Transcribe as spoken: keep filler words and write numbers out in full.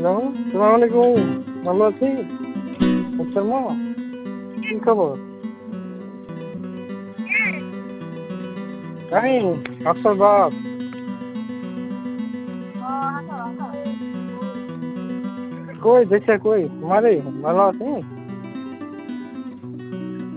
Hello, সালাম আলাইকুম। ভালো আছি। আচ্ছা মা, কি খবর? আমি আপনার বাপ। কই দেশে কই? মারে ভালো আছি।